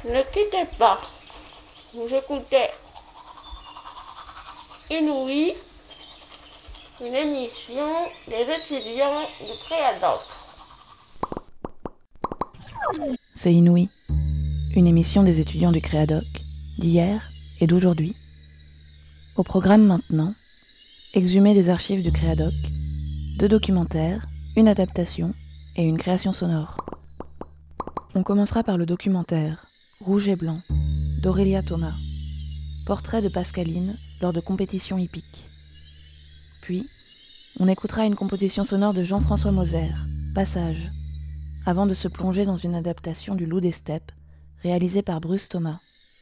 Ne quittez pas. Vous écoutez Inouï, une émission des étudiants du Créadoc. C'est Inouï, une émission des étudiants du Créadoc, d'hier et d'aujourd'hui. Au programme maintenant, exhumé des archives du Créadoc, 2 documentaires, une adaptation et une création sonore. On commencera par le documentaire Rouge et Blanc d'Aurélia Thomas, portrait de Pascaline lors de compétitions hippiques. Puis, on écoutera une composition sonore de Jean-François Moser, Passage, avant de se plonger dans une adaptation du Loup des Steppes, réalisée par Bruce Thomas.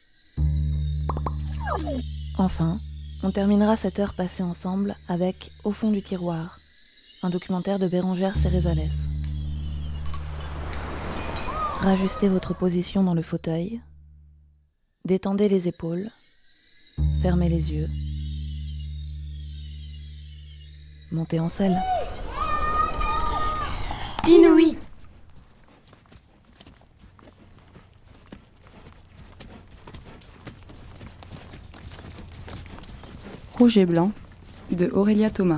Enfin, on terminera cette heure passée ensemble avec Au fond du tiroir, un documentaire de Bérengère Cérezales. Rajustez votre position dans le fauteuil, détendez les épaules, fermez les yeux, montez en selle. Inouï. Rouge et Blanc de Aurélia Thomas.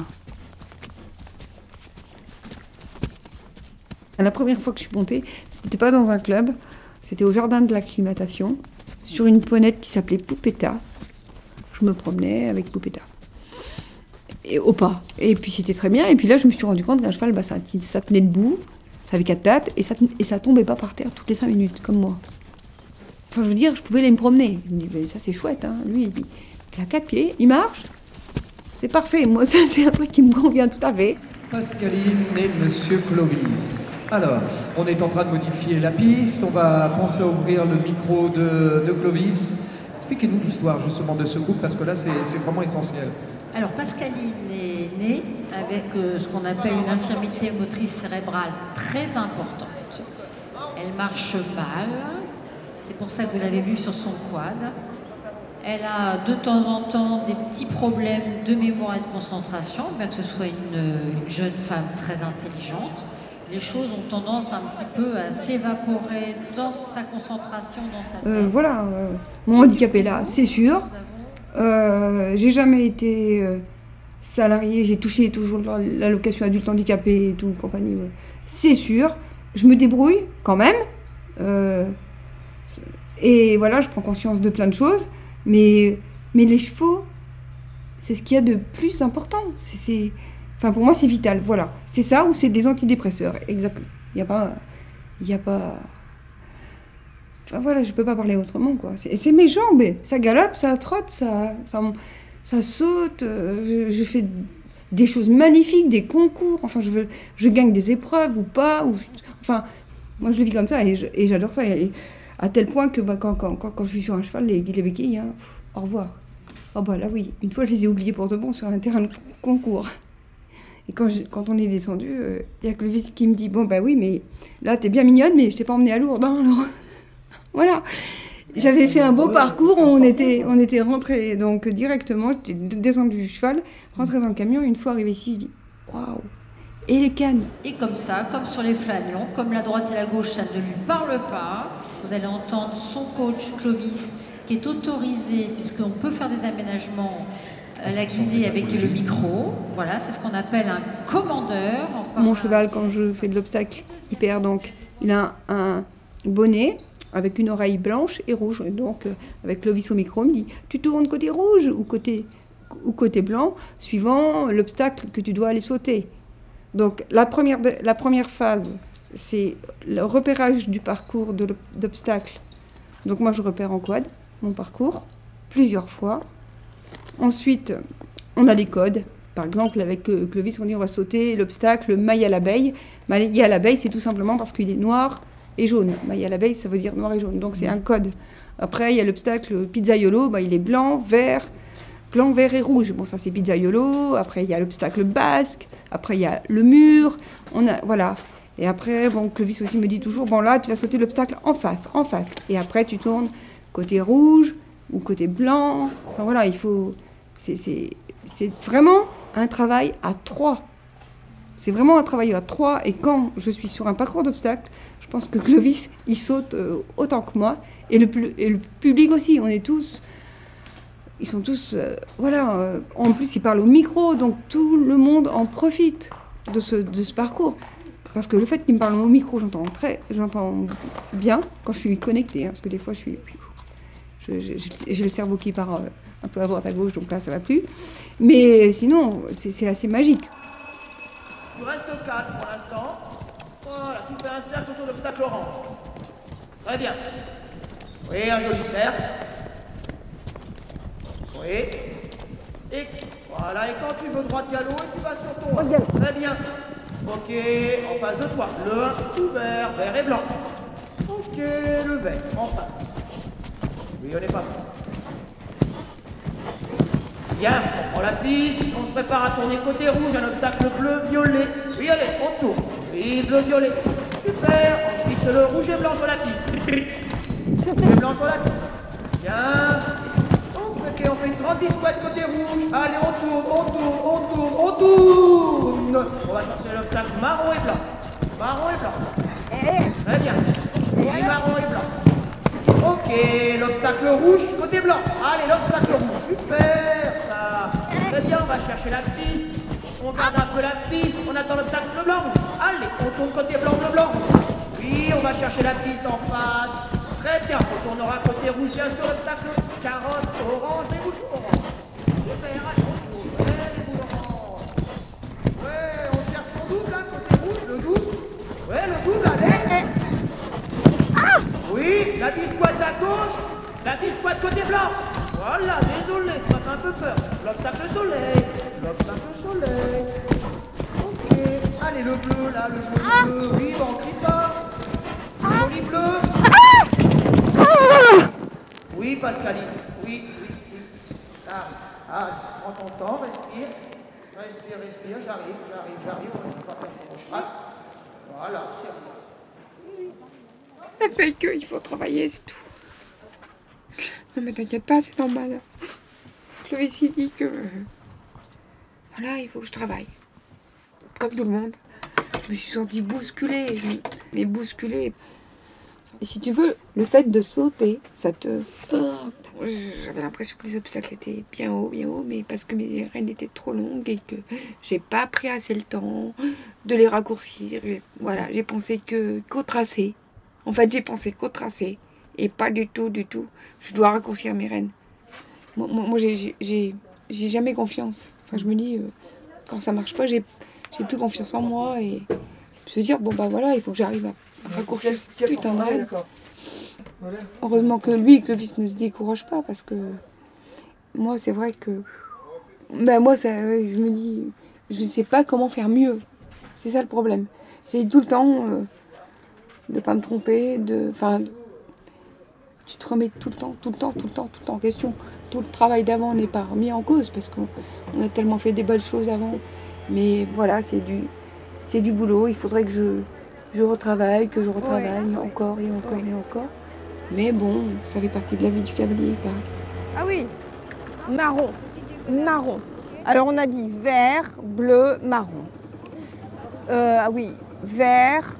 La première fois que je suis montée, c'était pas dans un club, c'était au jardin de l'acclimatation, sur une ponette qui s'appelait Poupetta. Je me promenais avec Poupetta. Et au pas. Et puis c'était très bien. Et puis là, je me suis rendu compte qu'un cheval, ça tenait debout, ça avait 4 pattes, et ça tombait pas par terre toutes les 5 minutes, comme moi. Enfin, je veux dire, je pouvais aller me promener. Je me dis, mais ça c'est chouette, hein. Lui, il a 4 pieds, il marche. C'est parfait. Moi, ça, c'est un truc qui me convient tout à fait. Pascaline et Monsieur Clovis. Alors, on est en train de modifier la piste. On va penser à ouvrir le micro de Clovis. Expliquez-nous l'histoire justement de ce couple, parce que là, c'est vraiment essentiel. Alors, Pascaline est née avec ce qu'on appelle une infirmité motrice cérébrale très importante. Elle marche mal. C'est pour ça que vous l'avez vue sur son quad. Elle a de temps en temps des petits problèmes de mémoire et de concentration, bien que ce soit une jeune femme très intelligente. Les choses ont tendance un petit peu à s'évaporer dans sa concentration, dans sa tête. Mon handicap est là, c'est sûr. J'ai jamais été salariée, j'ai touché toujours l'allocation adulte handicapé et tout, compagnie. C'est sûr. Je me débrouille quand même. Et voilà, je prends conscience de plein de choses. Mais les chevaux, c'est ce qu'il y a de plus important. Enfin, pour moi, c'est vital. Voilà. C'est ça ou c'est des antidépresseurs. Exactement. Il n'y a pas... Enfin, voilà, je ne peux pas parler autrement, quoi. C'est mes jambes. Ça galope, ça trotte, ça saute. Je fais des choses magnifiques, des concours. Enfin, je gagne des épreuves ou pas. Enfin, moi, je le vis comme ça et j'adore ça. Et à tel point que quand je suis sur un cheval, les béquilles, hein, au revoir. Oh bah là oui, une fois je les ai oubliés pour de bon sur un terrain de concours. Et quand on est descendu, il y a que le fils qui me dit, bon bah oui, mais là t'es bien mignonne, mais je t'ai pas emmenée à Lourdes, hein, alors... Voilà. J'avais fait un beau parcours, on était rentrés, donc directement, j'étais descendue du cheval, rentrée dans le camion, une fois arrivée ici, je dis, waouh. Et les cannes. Et comme ça, comme sur les flanions, comme la droite et la gauche, ça ne lui parle pas. Vous allez entendre son coach Clovis, qui est autorisé, puisqu'on peut faire des aménagements à la guider avec le micro. Voilà, c'est ce qu'on appelle un commandeur. Mon cheval, quand je fais de l'obstacle, il a un bonnet avec une oreille blanche et rouge. Et donc, avec Clovis au micro, il me dit, tu tournes côté rouge ou côté blanc, suivant l'obstacle que tu dois aller sauter. Donc, la première phase, c'est le repérage du parcours d'obstacles. Donc, moi, je repère en quad mon parcours, plusieurs fois. Ensuite, on a les codes. Par exemple, avec Clovis, on dit on va sauter l'obstacle maille à l'abeille. Maille à l'abeille, c'est tout simplement parce qu'il est noir et jaune. Maille à l'abeille, ça veut dire noir et jaune. Donc, c'est un code. Après, il y a l'obstacle pizzaiolo, il est blanc, vert et rouge. Bon, ça, c'est pizzaiolo. Après, il y a l'obstacle basque. Après, il y a le mur. Voilà. Et après, Clovis aussi me dit toujours, là, tu vas sauter l'obstacle en face. Et après, tu tournes côté rouge ou côté blanc. Enfin, voilà, il faut... C'est vraiment un travail à 3. C'est vraiment un travail à 3. Et quand je suis sur un parcours d'obstacles, je pense que Clovis, il saute autant que moi. Et le public aussi. Ils sont tous... en plus, ils parlent au micro. Donc tout le monde en profite de ce parcours. Parce que le fait qu'ils me parlent au micro, j'entends bien quand je suis connectée. Hein, parce que des fois, j'ai le cerveau qui part un peu à droite, à gauche. Donc là, ça va plus. Mais sinon, c'est assez magique. Tu restes calme pour l'instant. Voilà, tu fais un cercle autour de l'obstacle orange. Très bien. Oui, un joli cercle. Oui. Et voilà, et quand tu veux droite galop, et tu vas sur ton 1. Très bien. Ok, en face de toi. Le 1 tout vert, vert et blanc. Ok, le vert, en face. Oui, on n'est pas face. Bien, on prend la piste, on se prépare à tourner côté rouge, un obstacle bleu-violet. Oui, allez, on tourne. Oui, bleu-violet. Super, on fixe le rouge et blanc sur la piste. Rouge et blanc sur la piste. Bien. Ok, on fait une grande disquette côté rouge. Allez, on tourne. On va chercher l'obstacle marron et blanc. Marron et blanc. Très bien. Oui, marron et blanc. Ok, l'obstacle rouge côté blanc. Allez, l'obstacle rouge. Super, ça. Très bien, on va chercher la piste. On garde un peu la piste. On attend l'obstacle blanc. Allez, on tourne côté blanc, blanc. Oui, on va chercher la piste en face. Très bien, on tournera côté rouge, bien sûr, l'obstacle carotte, orange, et boules orange. Super, allez, on tourne. Ouais, les boules orange. Ouais, on cherche son double, là, côté rouge, le double. Ouais, le double, allez. Oui, la disquette à gauche, la disquette côté blanc. Voilà, désolé, ça fait un peu peur. L'obstacle soleil, Ok, allez, le bleu, là, le joli bleu. Oui, bon, on crie pas. Le joli bleu. Oui, Pascaline, oui. Prends ton temps, respire, j'arrive, on ne va pas faire ton cheval. Voilà, c'est bien. Ça fait qu'il faut travailler, c'est tout. Non mais t'inquiète pas, c'est normal. Clovis il dit que... Voilà, il faut que je travaille. Comme tout le monde. Je me suis sentie bousculée. Mais bousculée. Et si tu veux, le fait de sauter, ça te... J'avais l'impression que les obstacles étaient bien hauts, mais parce que mes rênes étaient trop longues et que j'ai pas pris assez le temps de les raccourcir. Voilà, j'ai pensé qu'au tracé. En fait, j'ai pensé qu'au tracé. Et pas du tout. Je dois raccourcir mes rênes. Moi j'ai jamais confiance. Enfin, je me dis, quand ça marche pas, j'ai plus confiance en moi. Et se dire, bon bah voilà, il faut que j'arrive à raccourcir ce putain de rêne. Voilà. Heureusement que lui, que le fils ne se décourage pas, parce que moi, c'est vrai que... Ben moi, je me dis, je sais pas comment faire mieux. C'est ça le problème. C'est tout le temps de pas me tromper, enfin, tu te remets tout le temps en question. Tout le travail d'avant n'est pas remis en cause, parce qu'on a tellement fait des belles choses avant. Mais voilà, c'est du boulot. Il faudrait que je retravaille, encore et encore. Mais bon, ça fait partie de la vie du cavalier. Ah oui, marron. Alors on a dit vert, bleu, marron. Ah oui, vert,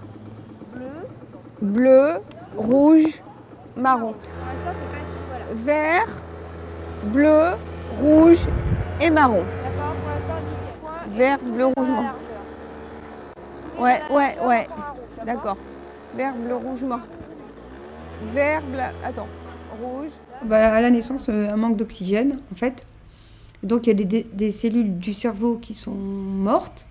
bleu, rouge, marron. Vert, bleu, rouge et marron. Vert, bleu, rouge, marron. Ouais. D'accord. Vert, bleu, rouge, marron. Vert, bleu, attends, rouge. À la naissance, un manque d'oxygène, en fait. Donc, il y a des cellules du cerveau qui sont mortes.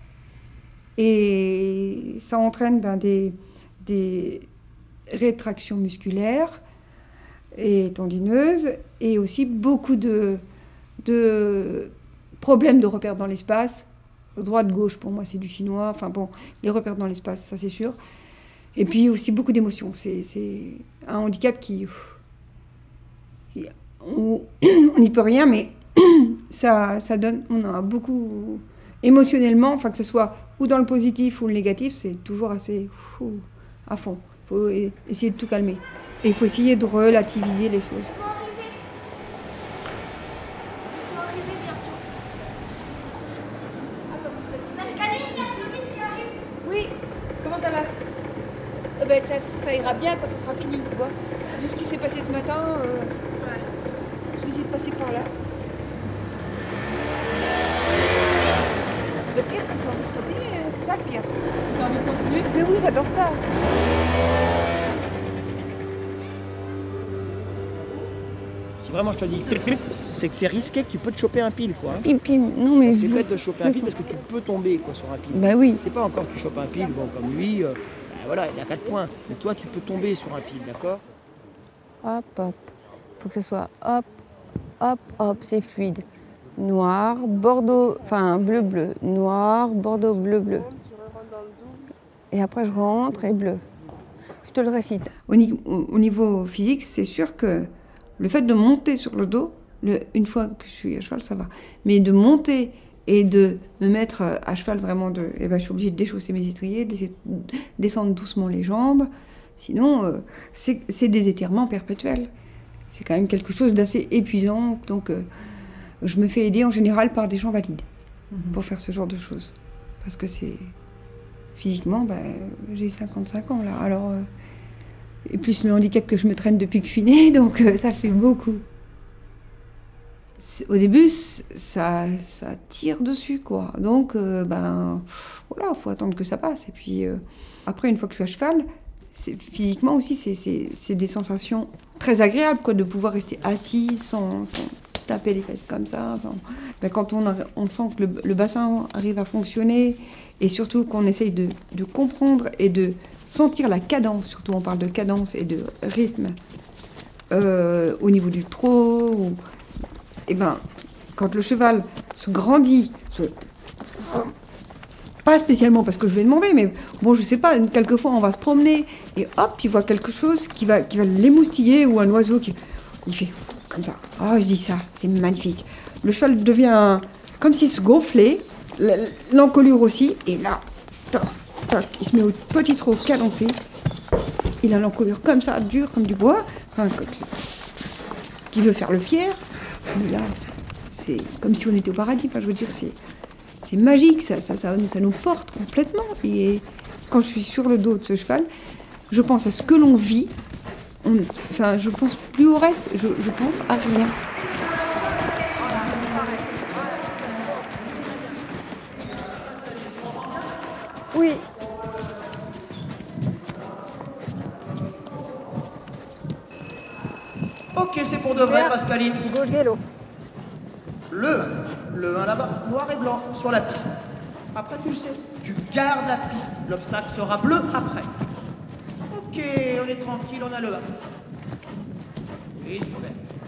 Et ça entraîne des rétractions musculaires et tendineuses. Et aussi beaucoup de problèmes de repères dans l'espace. Droite-gauche, pour moi, c'est du chinois. Enfin bon, les repères dans l'espace, ça c'est sûr. Et puis aussi beaucoup d'émotions. C'est un handicap qui... On n'y peut rien, mais ça donne... On a beaucoup... Émotionnellement, enfin que ce soit ou dans le positif ou le négatif, c'est toujours assez à fond. Il faut essayer de tout calmer. Et il faut essayer de relativiser les choses. ben, ça ira bien quand ça sera fini, tu vois. Vu ce qui s'est passé ce matin, je vais essayer de passer par là. Le pire, c'est que j'ai envie de continuer, c'est ça le pire. T'as envie de continuer? Mais oui, j'adore ça. Si vraiment je te dis, c'est que c'est risqué que tu peux te choper un pile, quoi. Non mais... C'est bête de choper un pile parce que tu peux tomber, quoi, sur un pile. Bah oui. C'est pas encore que tu chopes un pile, bon, comme lui, voilà, il a 4 points. Mais toi, tu peux tomber sur un pile, d'accord? Hop, hop. Faut que ce soit hop, hop, hop, c'est fluide. Noir, bordeaux, enfin bleu, bleu. Noir, bordeaux, bleu, bleu. Et après je rentre et bleu. Je te le récite. Au niveau physique, c'est sûr que le fait de monter sur le dos, une fois que je suis à cheval, ça va. Mais de monter et de me mettre à cheval vraiment, je suis obligée de déchausser mes étriers, d'essayer de descendre doucement les jambes. Sinon, c'est des étirements perpétuels. C'est quand même quelque chose d'assez épuisant. Donc, je me fais aider en général par des gens valides pour faire ce genre de choses. Parce que c'est... Physiquement, j'ai 55 ans là. Alors, et plus le handicap que je me traîne depuis que je suis née, donc ça fait beaucoup. Au début, ça tire dessus, quoi. Donc, voilà, faut attendre que ça passe. Et puis, après, une fois que je suis à cheval, physiquement aussi, c'est des sensations très agréables, quoi, de pouvoir rester assis sans se taper les fesses comme ça. Quand on sent que le bassin arrive à fonctionner, et surtout qu'on essaye de comprendre et de sentir la cadence, surtout on parle de cadence et de rythme, au niveau du trot, quand le cheval se grandit, pas spécialement parce que je vais demander, mais bon, je sais pas, quelquefois on va se promener et hop, il voit quelque chose qui va l'émoustiller, ou un oiseau il fait comme ça. Oh, je dis ça, c'est magnifique. Le cheval devient comme s'il se gonflait, l'encolure aussi, et là, toc, toc, il se met au petit trot cadencé. Il a l'encolure comme ça, dur comme du bois, qui veut faire le fier. Mais là, c'est comme si on était au paradis. Enfin, je veux dire, c'est magique, ça nous porte complètement. Et quand je suis sur le dos de ce cheval, je pense à ce que l'on vit. Je pense plus au reste, je pense à rien. Oui. Ok, c'est pour de vrai, Pascaline. Gauche vélo. Le 1 là-bas, noir et blanc, sur la piste. Après, tu le sais, tu gardes la piste. L'obstacle sera bleu après. Ok, on est tranquille, on a le 1. Oui, super.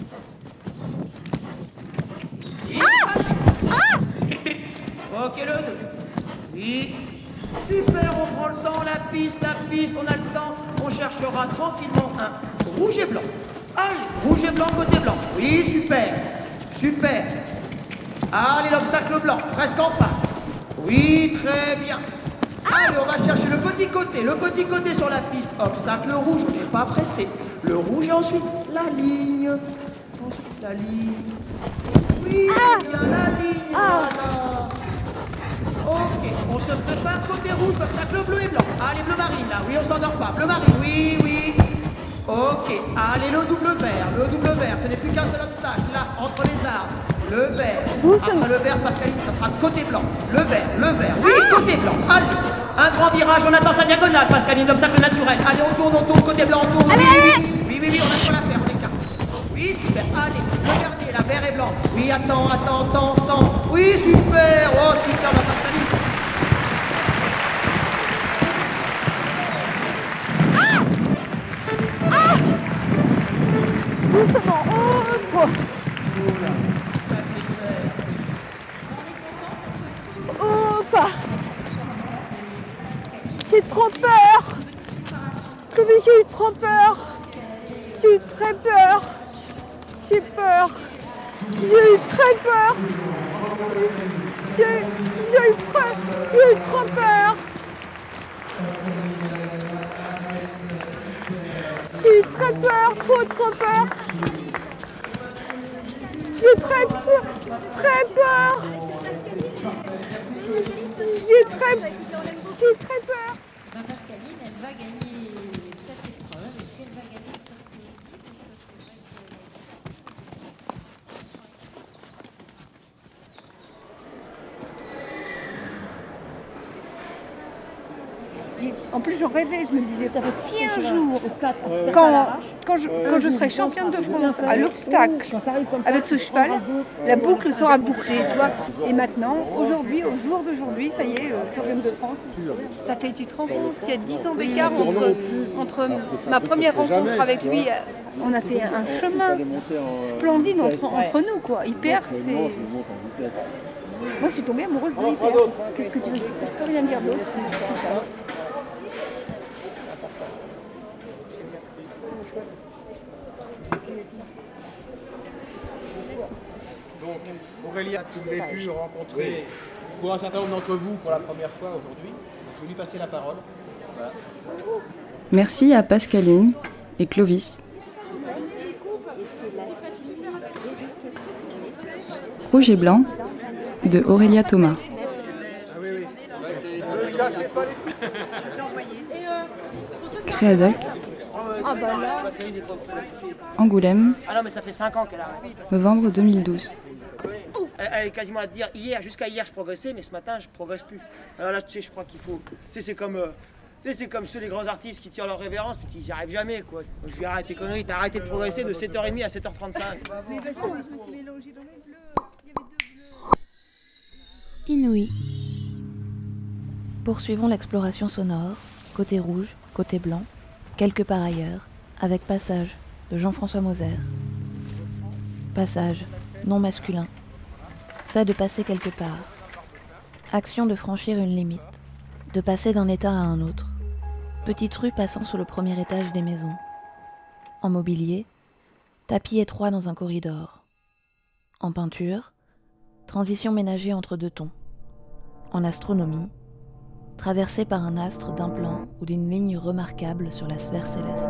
Ok, le 2. Oui. Super, on prend le temps, la piste, on a le temps. On cherchera tranquillement un rouge et blanc. Allez, rouge et blanc, côté blanc. Oui, super. Super. Allez, l'obstacle blanc, presque en face. Oui, très bien. Allez, on va chercher le petit côté sur la piste. Obstacle rouge, on n'est pas pressé. Le rouge et ensuite la ligne. Ensuite la ligne. Oui, c'est bien la ligne. Voilà. Ok, on se prépare côté rouge, obstacle bleu et blanc. Allez, bleu marine là, oui, on s'endort pas. Bleu marine, oui, oui. Ok, allez, le double vert, ce n'est plus qu'un seul obstacle, là, entre les arbres. Le vert, après le vert, Pascaline, ça sera côté blanc. Le vert, oui, côté blanc. Allez, un grand virage, on attend sa diagonale, Pascaline, l'obstacle naturel. Allez, on tourne, côté blanc, on tourne. Oui, on a quoi la faire, on écarte. Oui, super, allez, regardez, là, vert et blanc. Oui, attends. Oui, super, oh, super, ma Pascaline. Doucement, oh, pas. J'ai trop peur. J'ai eu trop peur. J'ai eu très peur. J'ai peur. J'ai eu très peur. J'ai eu trop peur. J'ai eu très peur, trop peur. J'ai très peur. J'ai très peur. Pascaline, elle va gagner En plus, j'en rêvais, je me disais, si un jour, quand je serai championne de France à l'obstacle avec ce cheval, la boucle sera bouclée, tu vois. Et maintenant, aujourd'hui, au jour d'aujourd'hui, ça y est, championne de France, ça fait, tu te rends compte, il y a 10 ans d'écart entre ma première rencontre avec lui. On a fait un chemin splendide entre nous, quoi. Hyper, c'est... Moi, je suis tombée amoureuse de l'hyper. Qu'est-ce que tu veux? Je peux rien dire d'autre, c'est ça. Donc, Aurélia, vous avez pu rencontrer pour un certain nombre d'entre vous pour la première fois aujourd'hui. Je vais lui passer la parole. Voilà. Merci à Pascaline et Clovis. Rouge et blanc de Aurélia Thomas. Créadoc, Angoulême, Ah non, mais ça fait 5 ans qu'elle a arrêté. novembre 2012. Elle est quasiment à te dire, jusqu'à hier, je progressais, mais ce matin, je progresse plus. Alors là, tu sais, je crois qu'il faut... Tu sais, c'est comme... c'est comme ceux les grands artistes qui tirent leur révérence, puis j'y arrive jamais, quoi. Je lui arrête tes conneries, t'as arrêté de progresser de 7h30 à 7h35. Inouï. Poursuivons l'exploration sonore, côté rouge, côté blanc, quelque part ailleurs, avec Passage de Jean-François Moser. Passage, nom masculin. Fait de passer quelque part. Action de franchir une limite, de passer d'un état à un autre. Petite rue passant sous le premier étage des maisons. En mobilier, tapis étroit dans un corridor. En peinture, transition ménagée entre deux tons. En astronomie, traversée par un astre d'un plan ou d'une ligne remarquable sur la sphère céleste.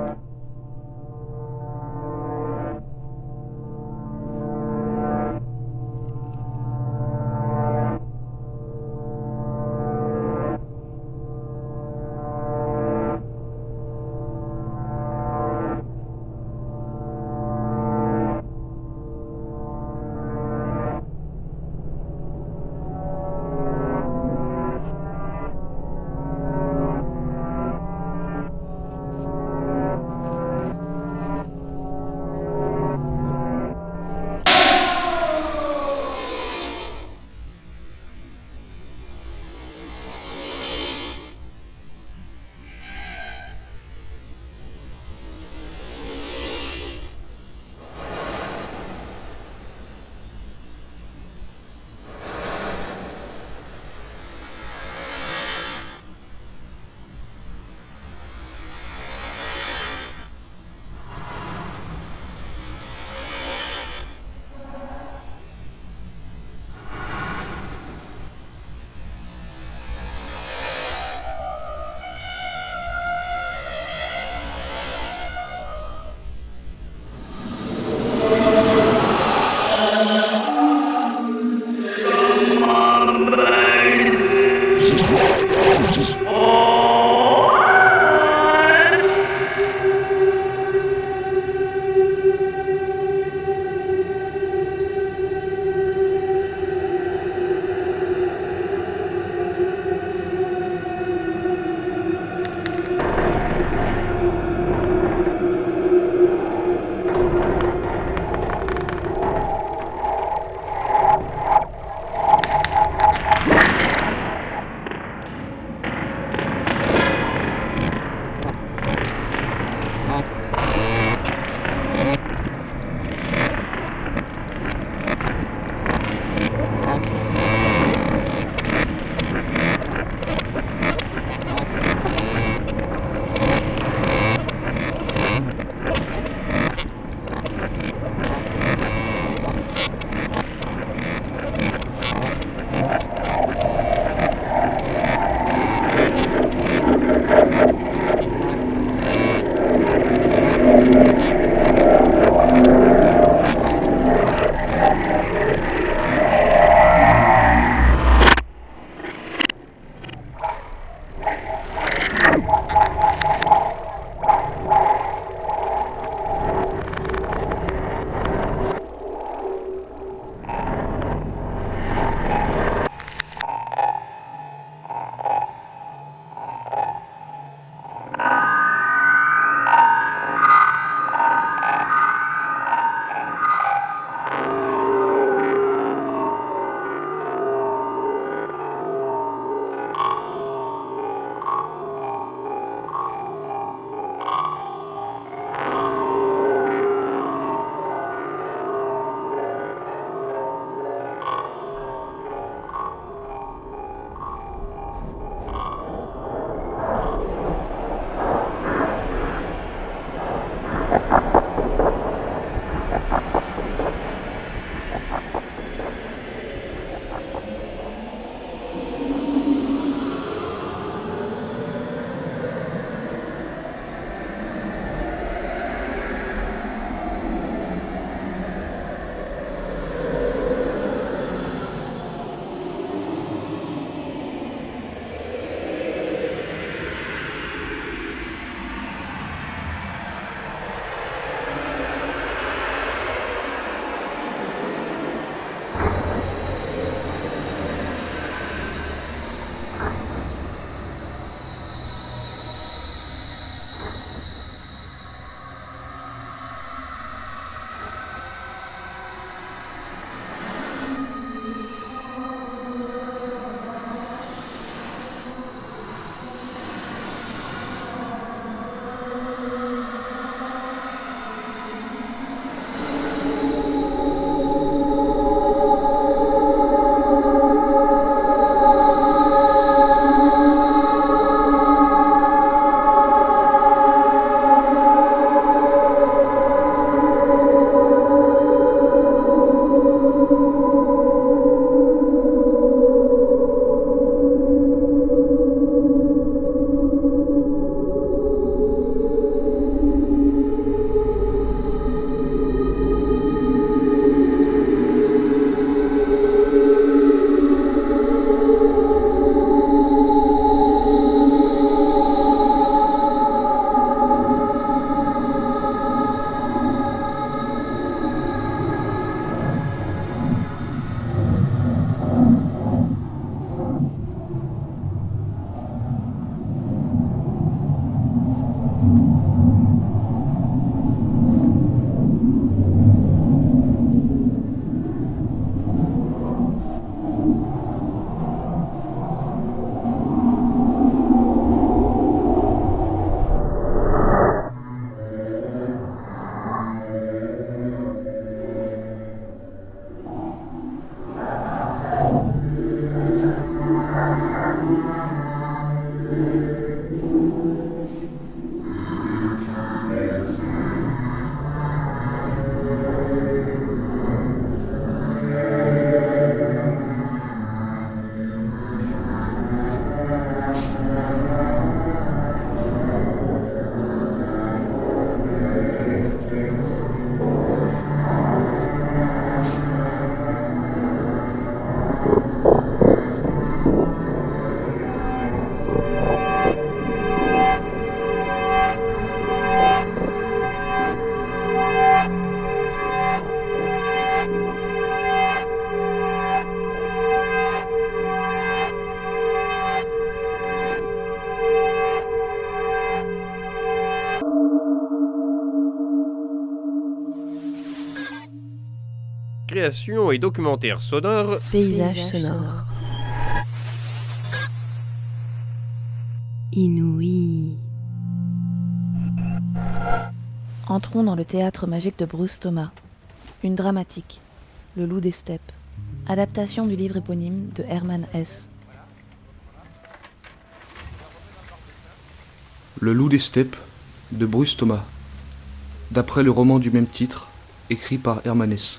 création et documentaire sonore. Paysage sonore. Inouï. Entrons dans le théâtre magique de Bruce Thomas. Une dramatique, Le Loup des Steppes. Adaptation du livre éponyme de Hermann Hesse. Le Loup des Steppes de Bruce Thomas, d'après le roman du même titre, écrit par Hermann Hesse.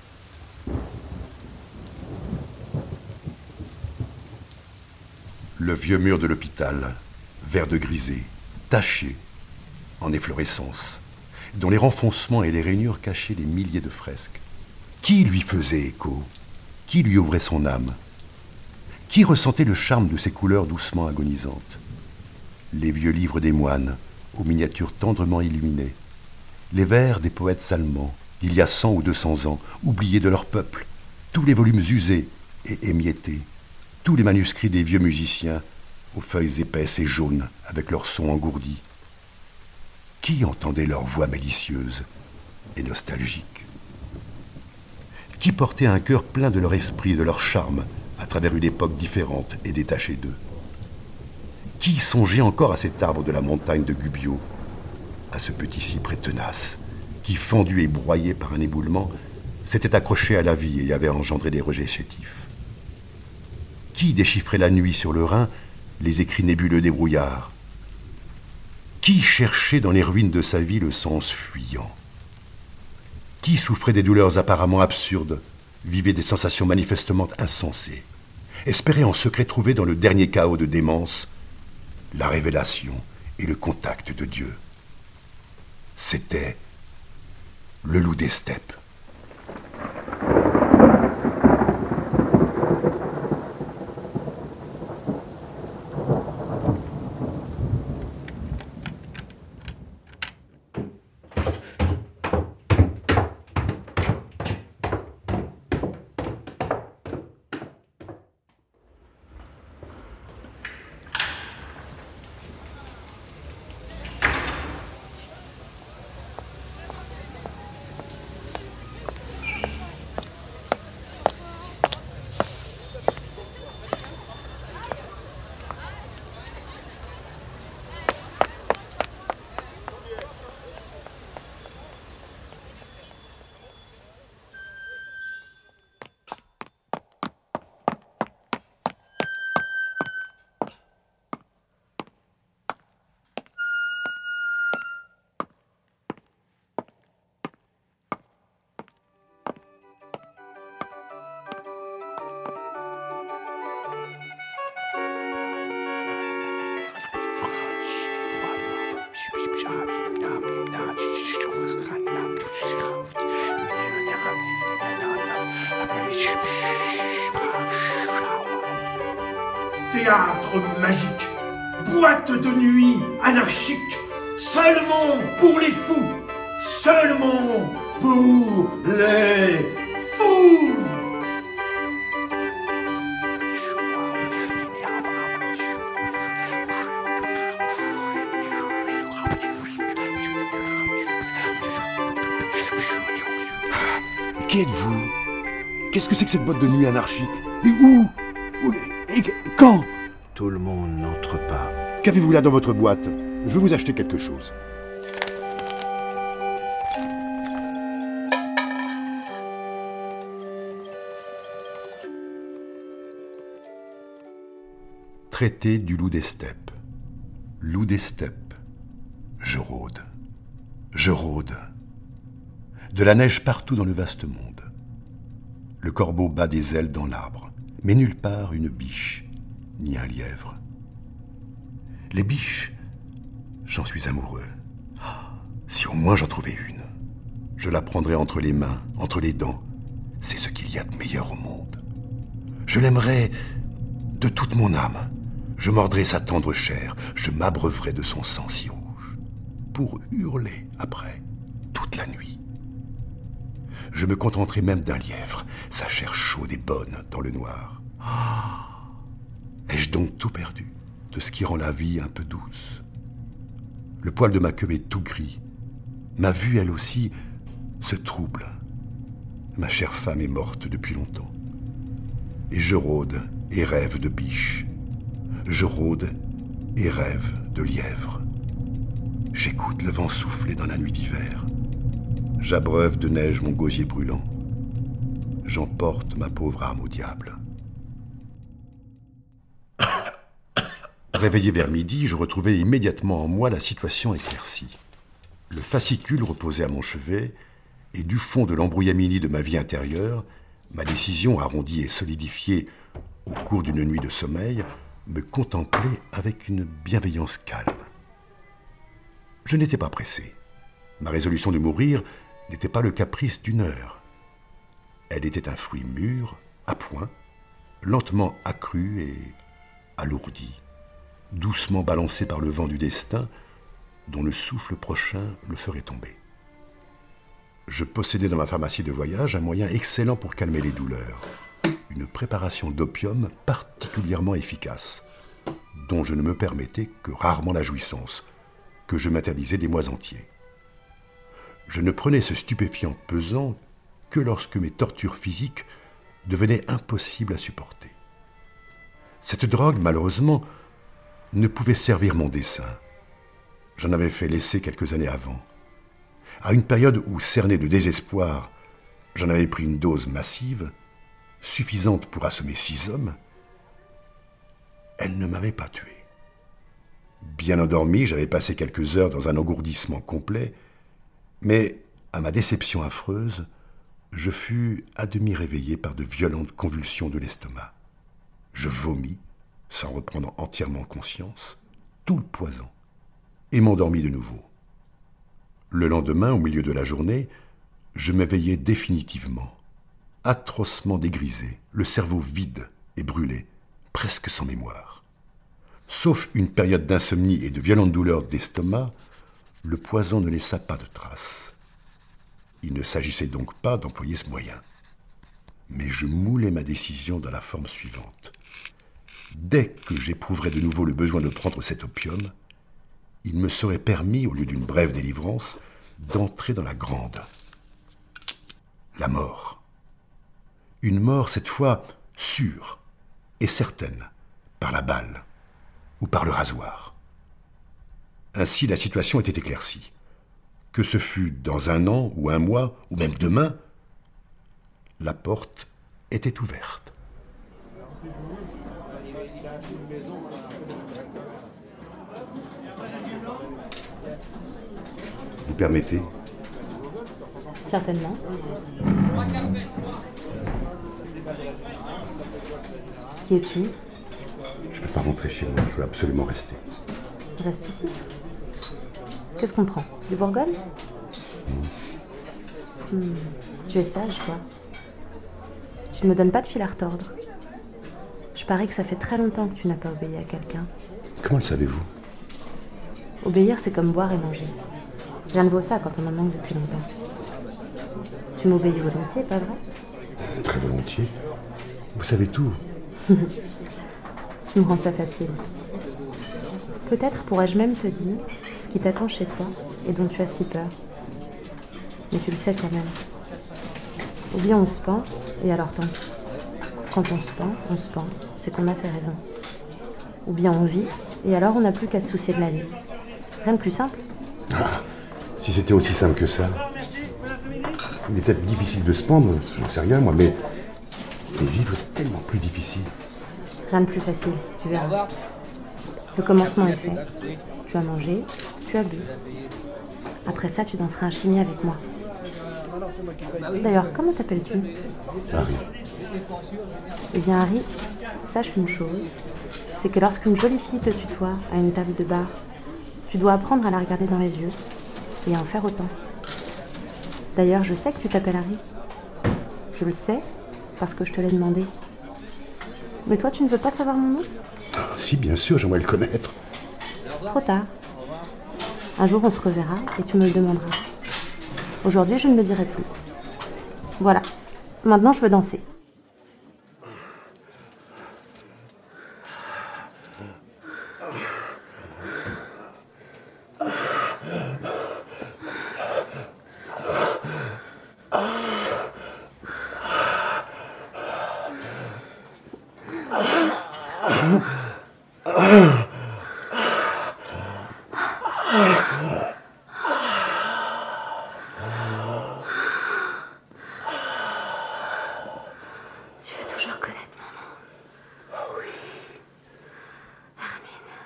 Le vieux mur de l'hôpital, vert de grisé, taché, en efflorescence, dont les renfoncements et les rainures cachaient les milliers de fresques. Qui lui faisait écho? Qui lui ouvrait son âme? Qui ressentait le charme de ces couleurs doucement agonisantes? Les vieux livres des moines, aux miniatures tendrement illuminées. Les vers des poètes allemands, d'il y a 100 ou 200 ans, oubliés de leur peuple. Tous les volumes usés et émiettés. Tous les manuscrits des vieux musiciens, aux feuilles épaisses et jaunes, avec leurs sons engourdis. Qui entendait leurs voix mélicieuses et nostalgiques? Qui portait un cœur plein de leur esprit et de leur charme à travers une époque différente et détachée d'eux? Qui songeait encore à cet arbre de la montagne de Gubbio, à ce petit cyprès tenace, qui, fendu et broyé par un éboulement, s'était accroché à la vie et avait engendré des rejets chétifs? Qui déchiffrait la nuit sur le Rhin les écrits nébuleux des brouillards? Qui cherchait dans les ruines de sa vie le sens fuyant? Qui souffrait des douleurs apparemment absurdes, vivait des sensations manifestement insensées, espérait en secret trouver dans le dernier chaos de démence la révélation et le contact de Dieu? C'était le Loup des Steppes. Théâtre magique, boîte de nuit anarchique, seulement pour les fous, seulement pour les fous. Qui êtes-vous? Qu'est-ce que c'est que cette boîte de nuit anarchique? Et où? Et quand? Tout le monde n'entre pas. Qu'avez-vous là dans votre boîte? Je vais vous acheter quelque chose. Traité du loup des steppes. Loup des steppes. Je rôde. Je rôde. De la neige partout dans le vaste monde. Le corbeau bat des ailes dans l'arbre, mais nulle part une biche, ni un lièvre. Les biches, j'en suis amoureux. Si au moins j'en trouvais une, je la prendrais entre les mains, entre les dents. C'est ce qu'il y a de meilleur au monde. Je l'aimerais de toute mon âme. Je mordrais sa tendre chair, je m'abreuverais de son sang si rouge, pour hurler après, toute la nuit. Je me contenterai même d'un lièvre, sa chair chaude et bonne dans le noir. Ai-je donc tout perdu de ce qui rend la vie un peu douce? Le poil de ma queue est tout gris. Ma vue, elle aussi, se trouble. Ma chère femme est morte depuis longtemps. Et je rôde et rêve de biche. Je rôde et rêve de lièvre. J'écoute le vent souffler dans la nuit d'hiver. J'abreuve de neige mon gosier brûlant. J'emporte ma pauvre âme au diable. Réveillé vers midi, je retrouvais immédiatement en moi la situation éclaircie. Le fascicule reposait à mon chevet, et du fond de l'embrouillamini de ma vie intérieure, ma décision arrondie et solidifiée au cours d'une nuit de sommeil me contemplait avec une bienveillance calme. Je n'étais pas pressé. Ma résolution de mourir n'était pas le caprice d'une heure. Elle était un fruit mûr, à point, lentement accru et alourdi, doucement balancé par le vent du destin, dont le souffle prochain le ferait tomber. Je possédais dans ma pharmacie de voyage un moyen excellent pour calmer les douleurs, une préparation d'opium particulièrement efficace, dont je ne me permettais que rarement la jouissance, que je m'interdisais des mois entiers. Je ne prenais ce stupéfiant pesant que lorsque mes tortures physiques devenaient impossibles à supporter. Cette drogue, malheureusement, ne pouvait servir mon dessein. J'en avais fait l'essai quelques années avant. À une période où, cerné de désespoir, j'en avais pris une dose massive, suffisante pour assommer 6 hommes, elle ne m'avait pas tué. Bien endormi, j'avais passé quelques heures dans un engourdissement complet, mais, à ma déception affreuse, je fus à demi réveillé par de violentes convulsions de l'estomac. Je vomis, sans reprendre entièrement conscience, tout le poison, et m'endormis de nouveau. Le lendemain, au milieu de la journée, je m'éveillai définitivement, atrocement dégrisé, le cerveau vide et brûlé, presque sans mémoire. Sauf une période d'insomnie et de violentes douleurs d'estomac, le poison ne laissa pas de traces. Il ne s'agissait donc pas d'employer ce moyen. Mais je moulais ma décision dans la forme suivante. Dès que j'éprouverais de nouveau le besoin de prendre cet opium, il me serait permis, au lieu d'une brève délivrance, d'entrer dans la grande. La mort. Une mort, cette fois, sûre et certaine, par la balle ou par le rasoir. Ainsi, la situation était éclaircie. Que ce fût dans 1 an ou 1 mois, ou même demain, la porte était ouverte. Vous permettez ? Certainement. Qui es-tu ? Je ne peux pas rentrer chez moi, je veux absolument rester. Reste ici. Qu'est-ce qu'on prend ? Du Bourgogne ? Tu es sage, toi. Tu ne me donnes pas de fil à retordre. Je parie que ça fait très longtemps que tu n'as pas obéi à quelqu'un. Comment le savez-vous ? Obéir, c'est comme boire et manger. Rien ne vaut ça quand on en manque depuis longtemps. Tu m'obéis volontiers, pas vrai ? Très volontiers. Vous savez tout. Tu me rends ça facile. Peut-être pourrais-je même te dire ce qui t'attend chez toi et dont tu as si peur. Mais tu le sais quand même. Ou bien on se pend, et alors tant pis. Quand on se pend, c'est qu'on a ses raisons. Ou bien on vit, et alors on n'a plus qu'à se soucier de la vie. Rien de plus simple. Ah, si c'était aussi simple que ça. Il est peut-être difficile de se pendre, j'en sais rien moi, mais vivre est tellement plus difficile. Rien de plus facile, tu verras. Le commencement est fait. Tu as mangé, tu as bu. Après ça, tu danseras un chimie avec moi. D'ailleurs, comment t'appelles-tu ? Harry. Eh bien, Harry, sache une chose, c'est que lorsqu'une jolie fille te tutoie à une table de bar, tu dois apprendre à la regarder dans les yeux et à en faire autant. D'ailleurs, je sais que tu t'appelles Harry. Je le sais parce que je te l'ai demandé. Mais toi, tu ne veux pas savoir mon nom ? Si, bien sûr, j'aimerais le connaître. Trop tard. Un jour, on se reverra et tu me le demanderas. Aujourd'hui, je ne le dirai plus. Voilà. Maintenant, je veux danser. Tu veux toujours connaître mon nom? Oh oui. Hermine.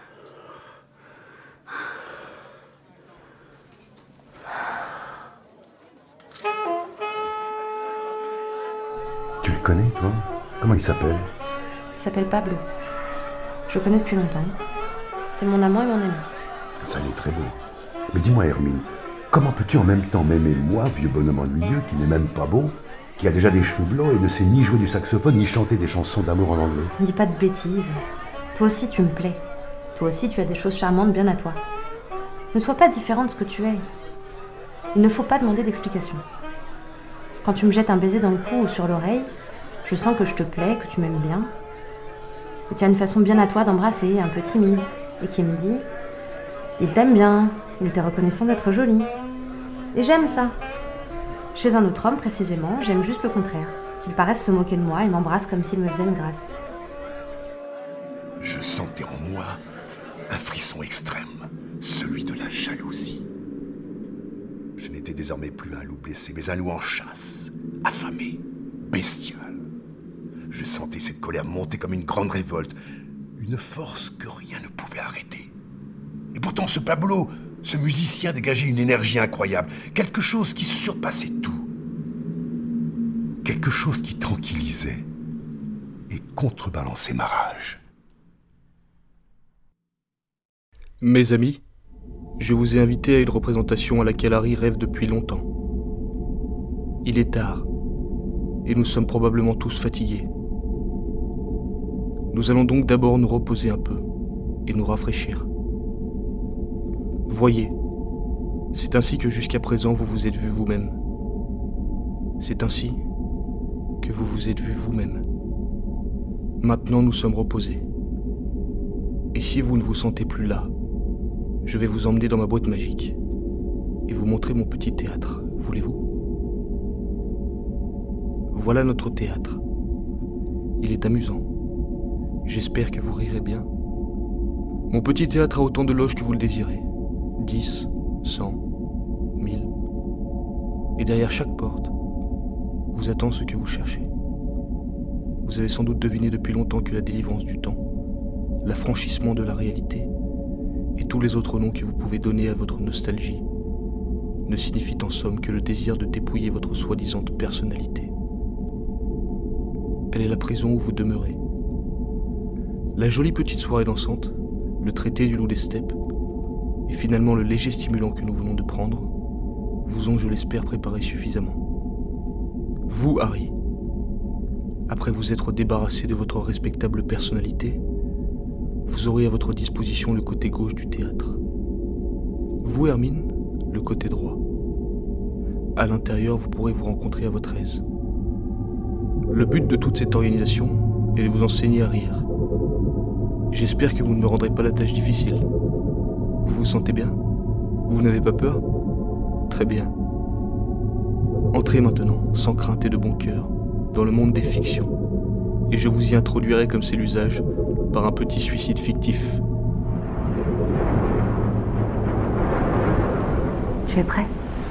Tu le connais, toi? Comment il s'appelle? Il s'appelle Pablo. Je le connais depuis longtemps. C'est mon amant et mon ami. Ça, il est très beau. Mais dis-moi, Hermine, comment peux-tu en même temps m'aimer moi, vieux bonhomme ennuyeux, qui n'est même pas beau, qui a déjà des cheveux blancs et ne sait ni jouer du saxophone, ni chanter des chansons d'amour en anglais? Ne dis pas de bêtises. Toi aussi, tu me plais. Toi aussi, tu as des choses charmantes bien à toi. Ne sois pas différent de ce que tu es. Il ne faut pas demander d'explication. Quand tu me jettes un baiser dans le cou ou sur l'oreille, je sens que je te plais, que tu m'aimes bien. Que tu as une façon bien à toi d'embrasser, un peu timide, et qui me dit « Il t'aime bien, il t'est reconnaissant d'être jolie. » Et j'aime ça. Chez un autre homme, précisément, j'aime juste le contraire. Qu'il paraisse se moquer de moi et m'embrasse comme s'il me faisait une grâce. Je sentais en moi un frisson extrême, celui de la jalousie. Je n'étais désormais plus un loup blessé, mais un loup en chasse, affamé, bestial. Je sentais cette colère monter comme une grande révolte, une force que rien ne pouvait arrêter. Et pourtant ce Pablo, ce musicien dégageait une énergie incroyable, quelque chose qui surpassait tout. Quelque chose qui tranquillisait et contrebalançait ma rage. Mes amis, je vous ai invités à une représentation à laquelle Harry rêve depuis longtemps. Il est tard, et nous sommes probablement tous fatigués. Nous allons donc d'abord nous reposer un peu et nous rafraîchir. Voyez, c'est ainsi que jusqu'à présent vous vous êtes vu vous-même. C'est ainsi que vous vous êtes vu vous-même. Maintenant nous sommes reposés. Et si vous ne vous sentez plus là, je vais vous emmener dans ma boîte magique et vous montrer mon petit théâtre, voulez-vous? Voilà notre théâtre. Il est amusant. J'espère que vous rirez bien. Mon petit théâtre a autant de loges que vous le désirez. 10, 100, 1000. Et derrière chaque porte, vous attend ce que vous cherchez. Vous avez sans doute deviné depuis longtemps que la délivrance du temps, l'affranchissement de la réalité, et tous les autres noms que vous pouvez donner à votre nostalgie, ne signifient en somme que le désir de dépouiller votre soi-disant personnalité. Elle est la prison où vous demeurez. La jolie petite soirée dansante, le traité du loup des steppes, et finalement le léger stimulant que nous venons de prendre, vous ont, je l'espère, préparé suffisamment. Vous, Harry, après vous être débarrassé de votre respectable personnalité, vous aurez à votre disposition le côté gauche du théâtre. Vous, Hermine, le côté droit. À l'intérieur, vous pourrez vous rencontrer à votre aise. Le but de toute cette organisation est de vous enseigner à rire. J'espère que vous ne me rendrez pas la tâche difficile. Vous vous sentez bien? Vous n'avez pas peur? Très bien. Entrez maintenant, sans crainte et de bon cœur, dans le monde des fictions, et je vous y introduirai, comme c'est l'usage, par un petit suicide fictif. Tu es prêt?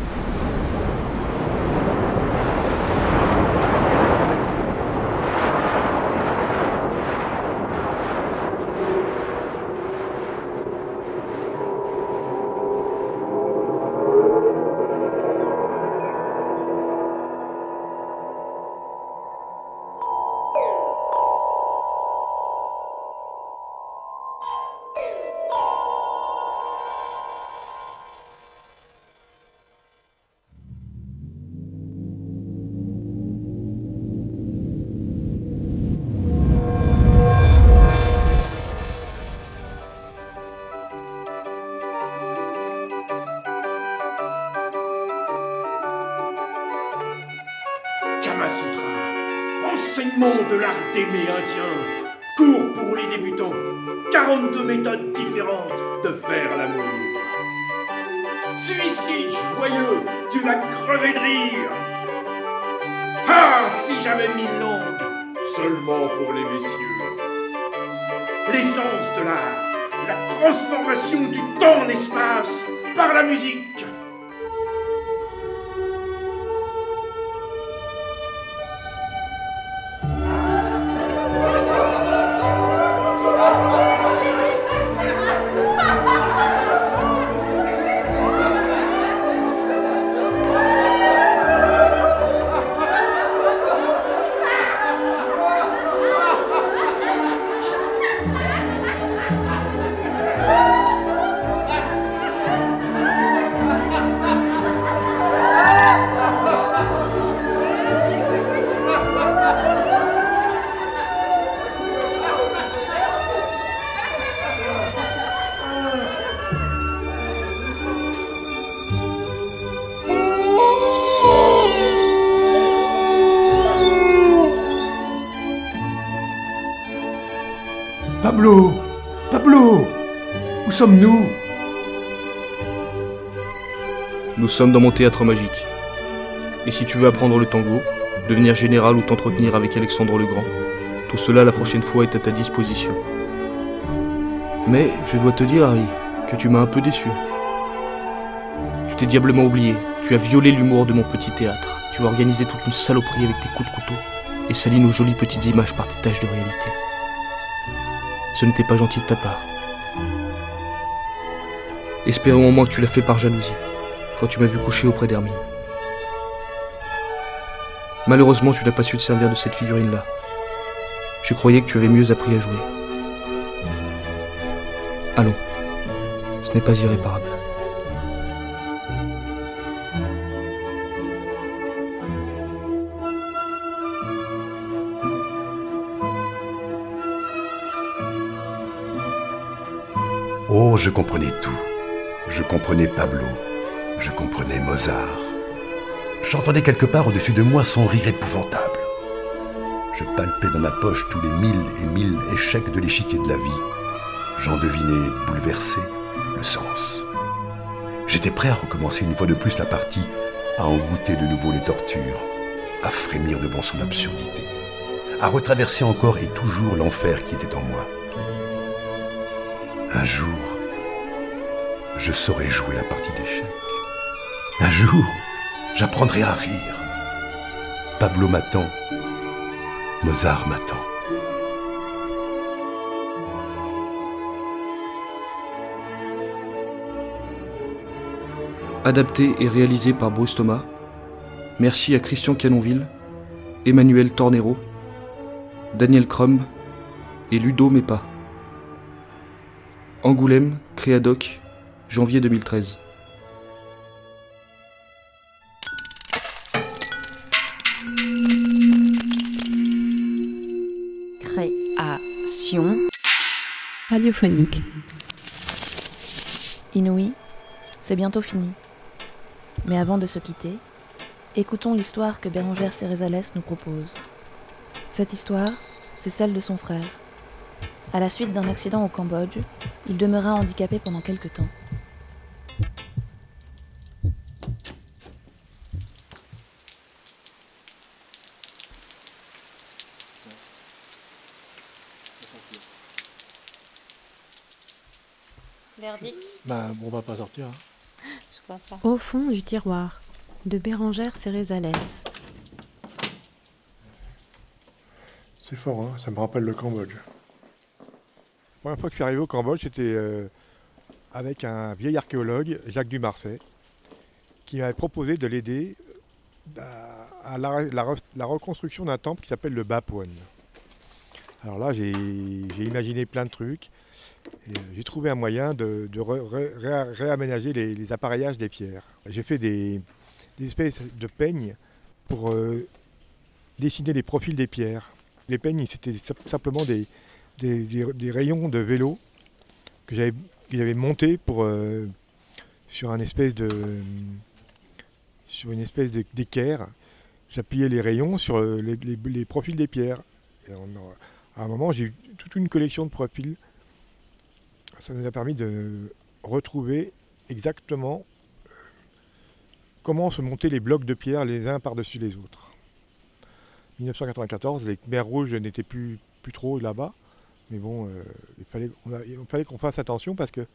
Kamasutra, enseignement de l'art d'aimer indien, cours pour les débutants, 42 méthodes différentes de faire l'amour. Suicide joyeux, tu vas crever de rire. Ah, si j'avais 1000 langues, seulement pour les messieurs. L'essence de l'art, la transformation du temps en espace par la musique. Pablo! Pablo! Où sommes-nous? Nous sommes dans mon théâtre magique. Et si tu veux apprendre le tango, devenir général ou t'entretenir avec Alexandre le Grand, tout cela la prochaine fois est à ta disposition. Mais je dois te dire, Harry, que tu m'as un peu déçu. Tu t'es diablement oublié, tu as violé l'humour de mon petit théâtre, tu as organisé toute une saloperie avec tes coups de couteau et sali nos jolies petites images par tes taches de réalité. Ce n'était pas gentil de ta part. Espérons au moins que tu l'as fait par jalousie, quand tu m'as vu coucher auprès d'Hermine. Malheureusement, tu n'as pas su te servir de cette figurine-là. Je croyais que tu avais mieux appris à jouer. Allons, ce n'est pas irréparable. Oh, je comprenais tout. Je comprenais Pablo. Je comprenais Mozart. J'entendais quelque part au-dessus de moi son rire épouvantable. Je palpais dans ma poche tous les 1000 et 1000 échecs de l'échiquier de la vie. J'en devinais bouleversé le sens. J'étais prêt à recommencer une fois de plus la partie, à en goûter de nouveau les tortures, à frémir devant son absurdité, à retraverser encore et toujours l'enfer qui était en moi. Un jour, je saurai jouer la partie d'échecs. Un jour, j'apprendrai à rire. Pablo m'attend. Mozart m'attend. Adapté et réalisé par Bruce Thomas. Merci à Christian Canonville, Emmanuel Tornero, Daniel Crumb et Ludo Mepa. Angoulême, Créadoc, janvier 2013. Création radiophonique. Inouï, c'est bientôt fini. Mais avant de se quitter, écoutons l'histoire que Bérengère Cérezalès nous propose. Cette histoire, c'est celle de son frère. À la suite d'un accident au Cambodge, il demeura handicapé pendant quelque temps. Verdict. On va pas sortir. Je crois pas. Au fond du tiroir, de Bérengère Cérezalès. C'est fort, hein, ça me rappelle le Cambodge. La première fois que je suis arrivé au Cambodge, c'était avec un vieil archéologue, Jacques Dumarsais, qui m'avait proposé de l'aider à la reconstruction d'un temple qui s'appelle le Bapouane. Alors là, j'ai imaginé plein de trucs. Et j'ai trouvé un moyen de réaménager les appareillages des pierres. J'ai fait des espèces de peignes pour dessiner les profils des pierres. Les peignes, c'était simplement des rayons de vélo que j'avais montés sur une espèce d'équerre. J'appuyais les rayons sur les profils des pierres. Et à un moment, j'ai eu toute une collection de profils. Ça nous a permis de retrouver exactement comment se montaient les blocs de pierre les uns par-dessus les autres. 1994, les Khmers rouges n'étaient plus trop là-bas. Mais bon, il fallait qu'on fasse attention parce que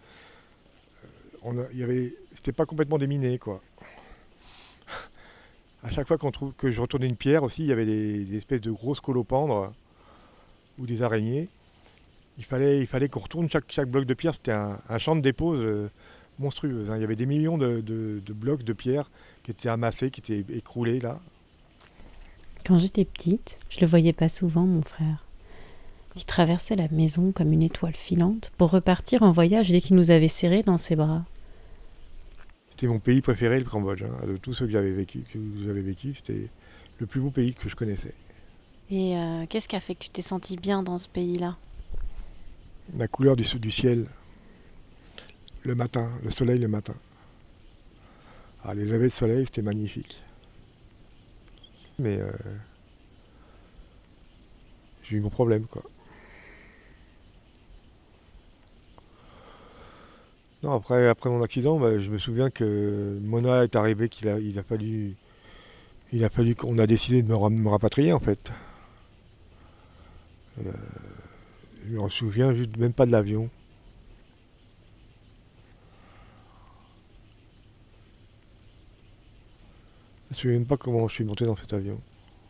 c'était pas complètement déminé, quoi. À chaque fois que je retournais une pierre aussi, il y avait des espèces de grosses colopendres ou des araignées. Il fallait qu'on retourne chaque bloc de pierre. C'était un champ de dépose monstrueux. Il y avait des millions de blocs de pierre qui étaient amassés, qui étaient écroulés là. Quand j'étais petite, je le voyais pas souvent, mon frère. Il traversait la maison comme une étoile filante pour repartir en voyage dès qu'il nous avait serrés dans ses bras. C'était mon pays préféré, le Cambodge. De tous ceux que j'avais vécu, c'était le plus beau pays que je connaissais. Et qu'est-ce qui a fait que tu t'es senti bien dans ce pays-là ? La couleur du ciel, le matin, le soleil le matin. Les levées de soleil, c'était magnifique. Mais j'ai eu mon problème, quoi. Non, après mon accident, je me souviens que Mona est arrivé, il a fallu qu'on a décidé de me rapatrier, en fait. Je me souviens juste même pas de l'avion. Je me souviens même pas comment je suis monté dans cet avion.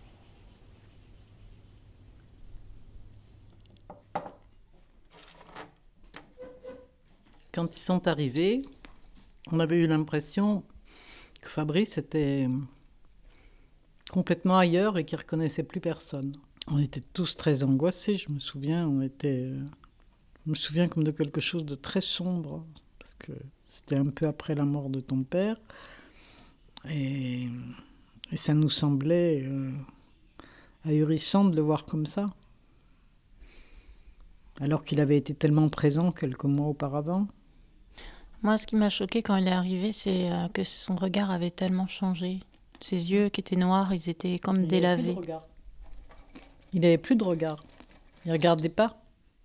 Quand ils sont arrivés, on avait eu l'impression que Fabrice était complètement ailleurs et qu'il ne reconnaissait plus personne. On était tous très angoissés, je me souviens. Je me souviens comme de quelque chose de très sombre, parce que c'était un peu après la mort de ton père. Et ça nous semblait ahurissant de le voir comme ça. Alors qu'il avait été tellement présent quelques mois auparavant. Moi, ce qui m'a choqué quand il est arrivé, c'est que son regard avait tellement changé. Ses yeux qui étaient noirs, ils étaient comme délavés. Il n'avait plus de regard. Il ne regardait pas.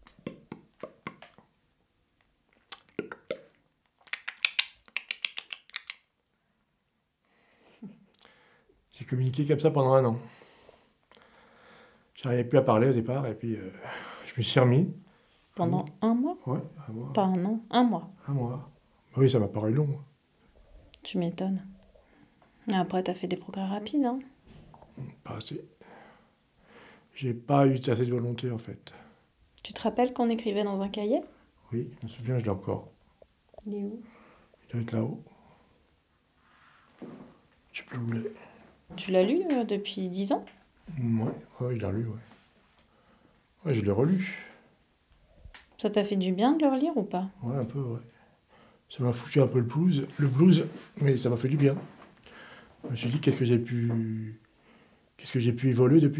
J'ai communiqué comme ça pendant 1 an. J'arrivais plus à parler au départ, et puis je me suis remis. Pendant 1 mois ? Ouais, 1 mois. Pas 1 an, 1 mois. 1 mois. Oui, ça m'a paru long. Tu m'étonnes. Et après, t'as fait des progrès rapides, hein ? Pas assez. J'ai pas eu assez de volonté, en fait. Tu te rappelles qu'on écrivait dans un cahier ? Oui, je me souviens, je l'ai encore. Il est où ? Il doit être là-haut. Je sais plus où il est. Tu l'as lu depuis 10 ans ? Ouais, je l'ai relu, ouais. Ouais, je l'ai relu. Ça t'a fait du bien de le relire ou pas ? Ouais, un peu, ouais. Ça m'a foutu un peu le blues, mais ça m'a fait du bien. Je me suis dit, qu'est-ce que j'ai pu évoluer depuis ?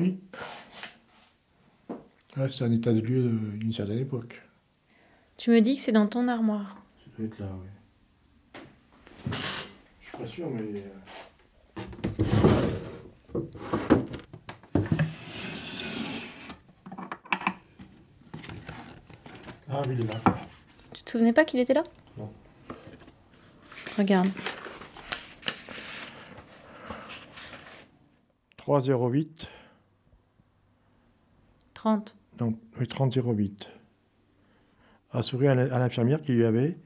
Là, c'est un état de lieu d'une certaine époque. Tu me dis que c'est dans ton armoire. Ça doit être là, oui. Je suis pas sûr, mais... Ah oui, il est là. Tu te souvenais pas qu'il était là ? Non. Regarde. 308. 30. Non, oui, 3008. A souri à l'infirmière qui lui avait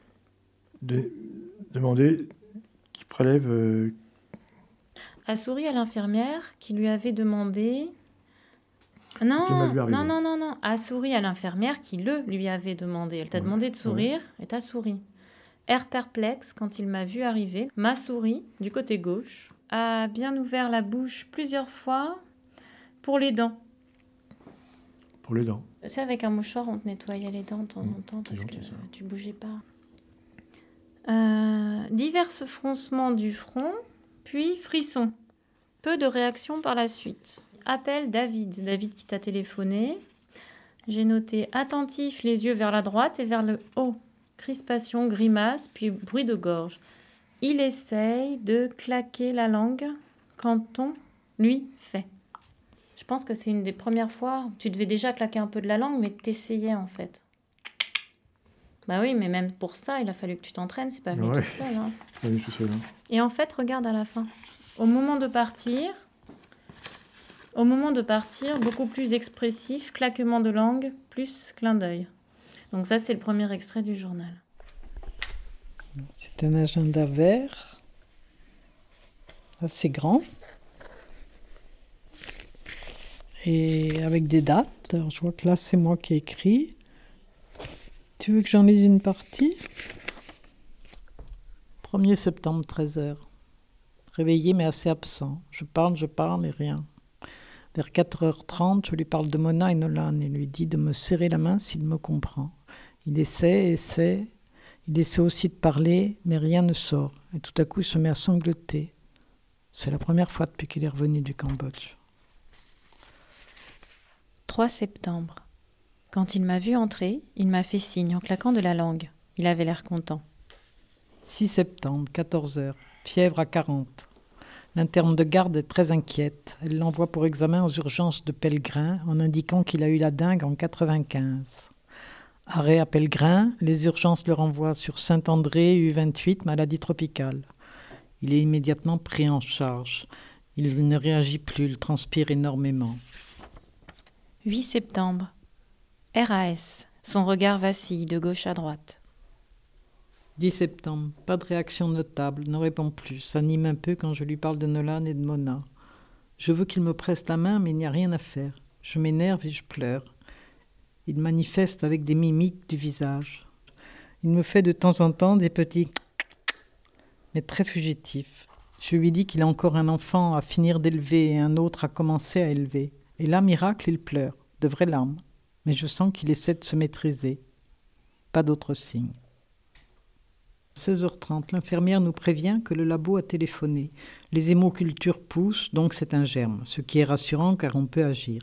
demandé qu'il prélève... A souri à l'infirmière qui lui avait demandé... Non. A souri à l'infirmière qui lui avait demandé. Elle t'a demandé de sourire et t'as souri. Air perplexe quand il m'a vu arriver, m'a souri du côté gauche, a bien ouvert la bouche plusieurs fois pour les dents. Pour les dents. Tu sais, avec un mouchoir, on te nettoyait les dents de temps en temps parce que tu bougeais pas. Divers froncements du front, puis frissons. Peu de réactions par la suite. Appelle David. David qui t'a téléphoné. J'ai noté attentif, les yeux vers la droite et vers le haut. Crispation, grimace, puis bruit de gorge. Il essaye de claquer la langue quand on lui fait. Je pense que c'est une des premières fois où tu devais déjà claquer un peu de la langue, mais t'essayais en fait. Bah oui, mais même pour ça, il a fallu que tu t'entraînes, c'est pas venu tout seul. Hein. C'est pas venu tout seul. Hein. Et en fait, regarde à la fin. Au moment de partir, Au moment de partir, beaucoup plus expressif, claquement de langue, plus clin d'œil. Donc ça, c'est le premier extrait du journal. C'est un agenda vert, assez grand, et avec des dates. Alors, je vois que là, c'est moi qui ai écrit. Tu veux que j'en lise une partie ? 1er septembre, 13h. Réveillé mais assez absent. Je parle et rien. Vers 4h30, je lui parle de Mona et Nolan et lui dis de me serrer la main s'il me comprend. Il essaie. Il essaie aussi de parler, mais rien ne sort. Et tout à coup, il se met à sangloter. C'est la première fois depuis qu'il est revenu du Cambodge. 3 septembre. Quand il m'a vu entrer, il m'a fait signe en claquant de la langue. Il avait l'air content. 6 septembre, 14h. Fièvre à 40. L'interne de garde est très inquiète. Elle l'envoie pour examen aux urgences de Pellegrin en indiquant qu'il a eu la dengue en 95. Arrêt à Pellegrin, les urgences le renvoient sur Saint-André, U28, maladie tropicale. Il est immédiatement pris en charge. Il ne réagit plus, il transpire énormément. 8 septembre. RAS. Son regard vacille de gauche à droite. 10 septembre. Pas de réaction notable, ne répond plus. S'anime un peu quand je lui parle de Nolan et de Mona. Je veux qu'il me presse la main, mais il n'y a rien à faire. Je m'énerve et je pleure. Il manifeste avec des mimiques du visage. Il me fait de temps en temps des petits mais très fugitifs. Je lui dis qu'il a encore un enfant à finir d'élever et un autre à commencer à élever. Et là, miracle, il pleure, de vraies larmes. Mais je sens qu'il essaie de se maîtriser. Pas d'autres signes. 16h30, l'infirmière nous prévient que le labo a téléphoné. Les hémocultures poussent, donc c'est un germe, ce qui est rassurant car on peut agir.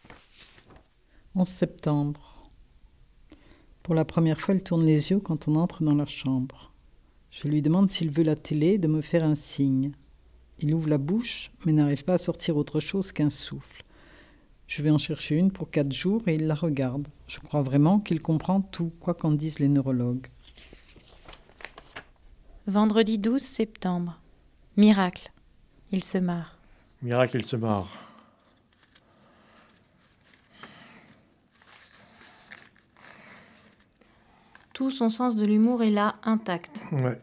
11 septembre. Pour la première fois, elle tourne les yeux quand on entre dans la chambre. Je lui demande s'il veut la télé, de me faire un signe. Il ouvre la bouche, mais n'arrive pas à sortir autre chose qu'un souffle. Je vais en chercher une pour 4 jours et il la regarde. Je crois vraiment qu'il comprend tout, quoi qu'en disent les neurologues. Vendredi 12 septembre. Miracle. Il se marre. Miracle, il se marre. Tout son sens de l'humour est là, intact. Ouais.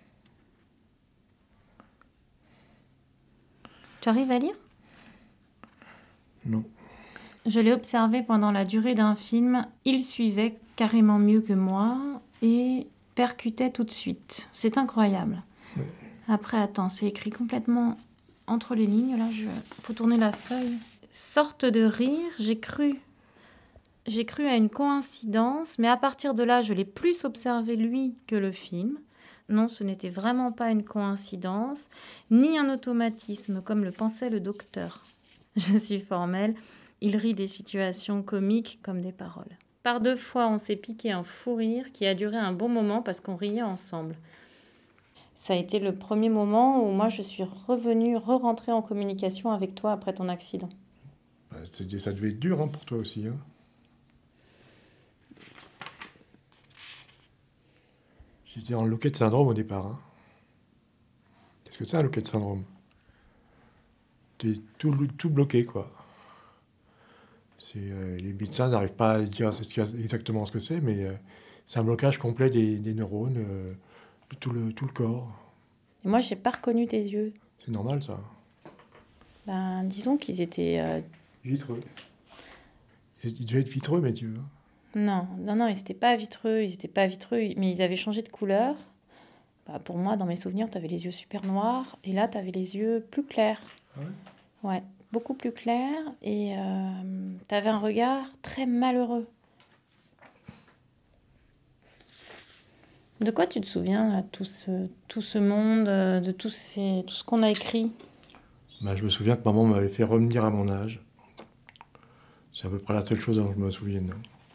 Tu arrives à lire ? Non. Je l'ai observé pendant la durée d'un film. Il suivait carrément mieux que moi et percutait tout de suite. C'est incroyable. Ouais. Après, attends, c'est écrit complètement entre les lignes. Là, faut tourner la feuille. Sorte de rire, j'ai cru à une coïncidence, mais à partir de là, je l'ai plus observé lui que le film. Non, ce n'était vraiment pas une coïncidence, ni un automatisme, comme le pensait le docteur. Je suis formelle, il rit des situations comiques comme des paroles. Par 2 fois, on s'est piqué un fou rire qui a duré un bon moment parce qu'on riait ensemble. Ça a été le premier moment où moi, je suis re-rentrée en communication avec toi après ton accident. Ça devait être dur pour toi aussi. J'étais en Lockheed syndrome au départ. Qu'est-ce que c'est un Lockheed syndrome ? T'es tout bloqué, quoi. Les médecins n'arrivent pas à dire exactement ce que c'est, mais c'est un blocage complet des neurones, de tout le corps. Et moi, j'ai pas reconnu tes yeux. C'est normal, ça. Ben, disons qu'ils étaient... Vitreux. Ils devaient être vitreux, mes yeux. Non, ils n'étaient pas vitreux, mais ils avaient changé de couleur. Bah, pour moi, dans mes souvenirs, tu avais les yeux super noirs, et là, tu avais les yeux plus clairs. Ah ouais ? Ouais, beaucoup plus clairs, et tu avais un regard très malheureux. De quoi tu te souviens, là, tout ce monde, de tout ce qu'on a écrit ? Je me souviens que maman m'avait fait revenir à mon âge. C'est à peu près la seule chose dont je me souviens.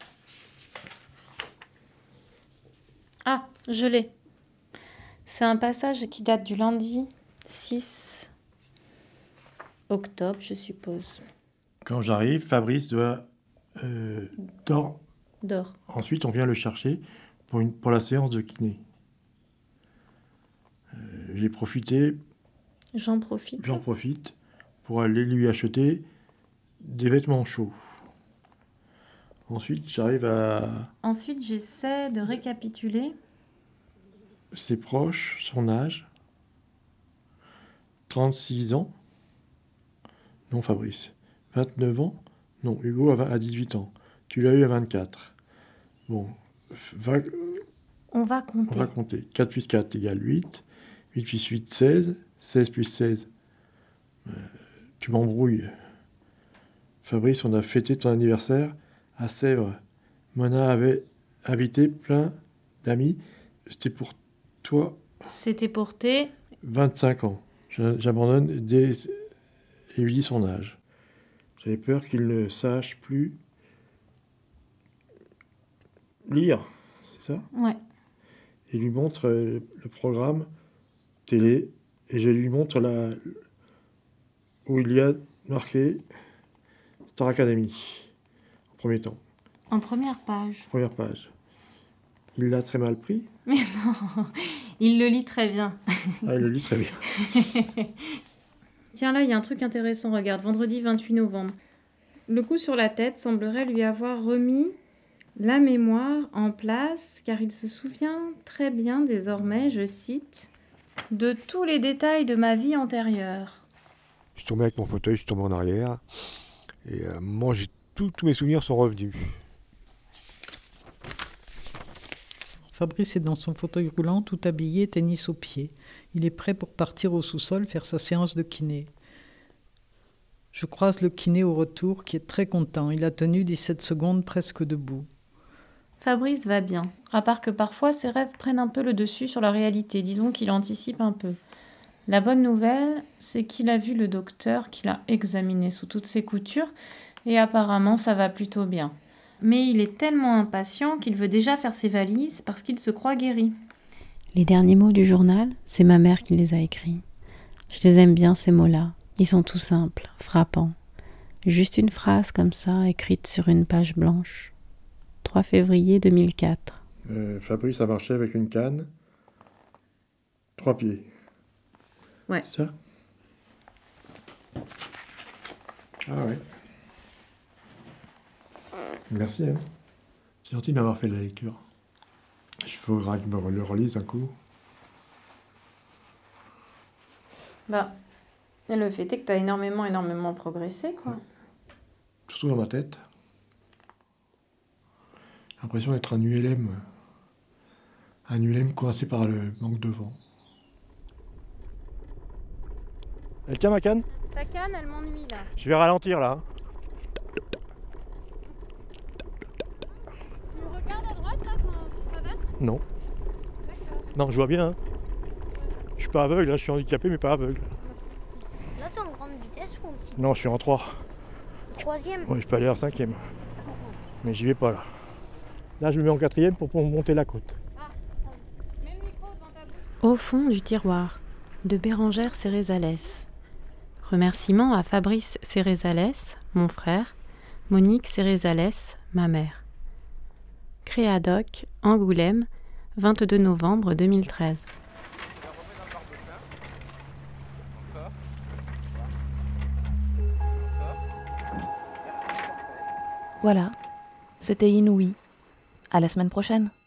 Ah, je l'ai. C'est un passage qui date du lundi 6 octobre, je suppose. Quand j'arrive, Fabrice dort. Ensuite, on vient le chercher pour la séance de kiné. J'en profite pour aller lui acheter des vêtements chauds. Ensuite, j'arrive à Ensuite, j'essaie de récapituler. ses proches, son âge. 36 ans. Non, Fabrice. 29 ans. Non, Hugo a 18 ans. Tu l'as eu à 24. Bon, On va compter. on va compter. 4 plus 4 égale 8. 8 plus 8, 16. 16 plus 16. Tu m'embrouilles. Fabrice, on a fêté ton anniversaire à Sèvres. Mona avait invité plein d'amis. C'était pour toi. C'était pour tes... 25 ans. J'abandonne dès et lui dit son âge. J'avais peur qu'il ne sache plus lire, c'est ça? Ouais. Et lui montre le programme télé et je lui montre où il y a marqué Star Academy en premier temps. En première page. Première page. Il l'a très mal pris. Mais non, il le lit très bien. Ah, il le lit très bien. Tiens, là, il y a un truc intéressant. Regarde, vendredi 28 novembre. Le coup sur la tête semblerait lui avoir remis la mémoire en place, car il se souvient très bien désormais, je cite, « de tous les détails de ma vie antérieure ». Je suis tombé avec mon fauteuil, je suis tombé en arrière. Et à un moment, tous mes souvenirs sont revenus. Fabrice est dans son fauteuil roulant, tout habillé, tennis aux pieds. Il est prêt pour partir au sous-sol faire sa séance de kiné. Je croise le kiné au retour qui est très content. Il a tenu 17 secondes presque debout. Fabrice va bien, à part que parfois ses rêves prennent un peu le dessus sur la réalité, disons qu'il anticipe un peu. La bonne nouvelle, c'est qu'il a vu le docteur, qu'il a examiné sous toutes ses coutures, et apparemment ça va plutôt bien. Mais il est tellement impatient qu'il veut déjà faire ses valises parce qu'il se croit guéri. Les derniers mots du journal, c'est ma mère qui les a écrits. Je les aime bien, ces mots-là. Ils sont tout simples, frappants. Juste une phrase comme ça, écrite sur une page blanche. 3 février 2004. Fabrice a marché avec une canne. 3 pieds. Ouais. C'est ça? Ah ouais. Merci. Hein. C'est gentil de m'avoir fait la lecture. Il faudra que je me le relise un coup. Bah, le fait est que t'as énormément progressé, quoi. Ouais. Surtout dans ma tête. J'ai l'impression d'être un ULM. Un ULM coincé par le manque de vent. Elle tient ma canne? Ta canne, elle m'ennuie, là. Je vais ralentir, là. Tu regardes à droite, là, quand tu traverses? Non. D'accord. Non, je vois bien. Hein. Je suis pas aveugle, hein. Je suis handicapé, mais pas aveugle. Là, t'es en grande vitesse ou en petite? Non, je suis en 3. 3e? Oui, je peux aller en 5e. Mais j'y vais pas, là. Là, je me mets en 4e pour monter la côte. Mets le micro devant ta bouche. Au fond du tiroir, de Bérengère Cérezalès. Remerciements à Fabrice Cérezalès, mon frère, Monique Cérezalès, ma mère. Créadoc, Angoulême, 22 novembre 2013. Voilà, c'était inouï. À la semaine prochaine.